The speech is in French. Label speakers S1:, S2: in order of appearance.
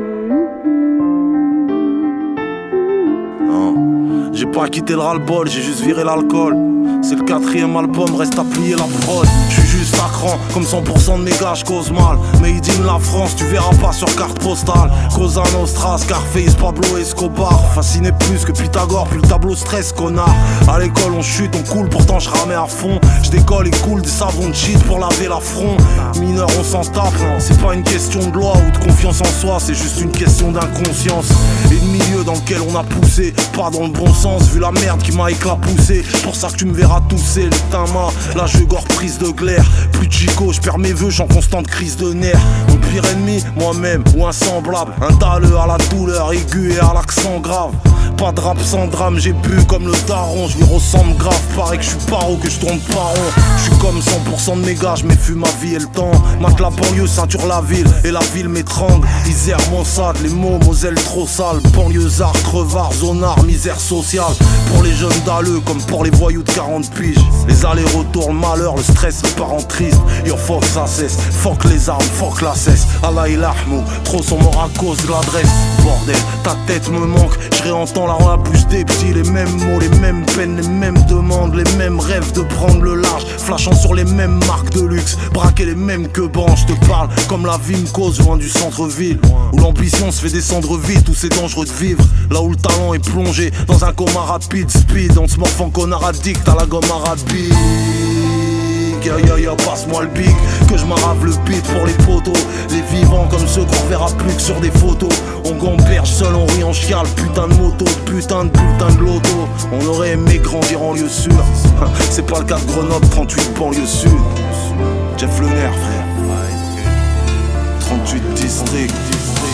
S1: Non, j'ai pas quitté le ras-le-bol, j'ai juste viré l'alcool. C'est le 4ème album, reste à plier la prod. J'suis juste à cran, comme 100% de mes gars, j'cause mal. Made in la France, tu verras pas sur carte postale. Cosa Nostra, Scarface, Pablo Escobar. Fasciné plus que Pythagore, plus le tableau stress, connard. À l'école on chute, on coule, pourtant j'ramais à fond. J'décolle et coule des savons de shit pour laver la front. Mineur on s'en tape, c'est pas une question de loi ou de confiance en soi, c'est juste une question d'inconscience. Et le milieu dans lequel on a poussé, pas dans le bon sens, vu la merde qui m'a éclapoussé. Pour ça que tu me verras tousser, le tama, là je gore prise de glaire. Plus de chico, j'perds mes vœux, j'en constante crise de nerfs. Mon pire ennemi, moi-même ou un semblable. Un taleux à la douleur aiguë et à l'accent grave. Pas de rap sans drame, j'ai bu comme le daron, je lui ressemble grave, pareil que je suis paro, que je tourne pas rond. Je suis comme 100% de mes gars, je m'effume ma vie et le temps. Mate la banlieue, ceinture la ville, et la ville m'étrangle. Isère, Mossad, les mots, Moselle trop sale. Banlieusard, crevard, zonard, misère sociale. Pour les jeunes dalleux, comme pour les voyous de 40 piges. Les allers-retours, le malheur, le stress, les parents tristes. Yo, fuck ça cesse, fuck les armes, fuck la cesse. Allah il ahmou, trop sont morts à cause de l'adresse. Bordel, ta tête me manque, je réentends la bouche des petits, les mêmes mots, les mêmes peines, les mêmes demandes, les mêmes rêves de prendre le large, flashant sur les mêmes marques de luxe, braquer les mêmes que bancs. Je te parle comme la vie me cause, loin du centre-ville, où l'ambition se fait descendre vite, où c'est dangereux de vivre, là où le talent est plongé dans un coma rapide, speed, on se morfe en connard addict à la gomme arabique. Passe-moi le big, que je m'arrave le beat pour les potos. Les vivants comme ceux qu'on verra plus que sur des photos. On gamberge seul, on rit, on chiale. Putain de moto, putain de bulletin de loto. On aurait aimé grandir en lieu sûr. C'est pas le cas de Grenoble, 38 banlieue sud. Jeff Le Nerf, frère. 38 districts.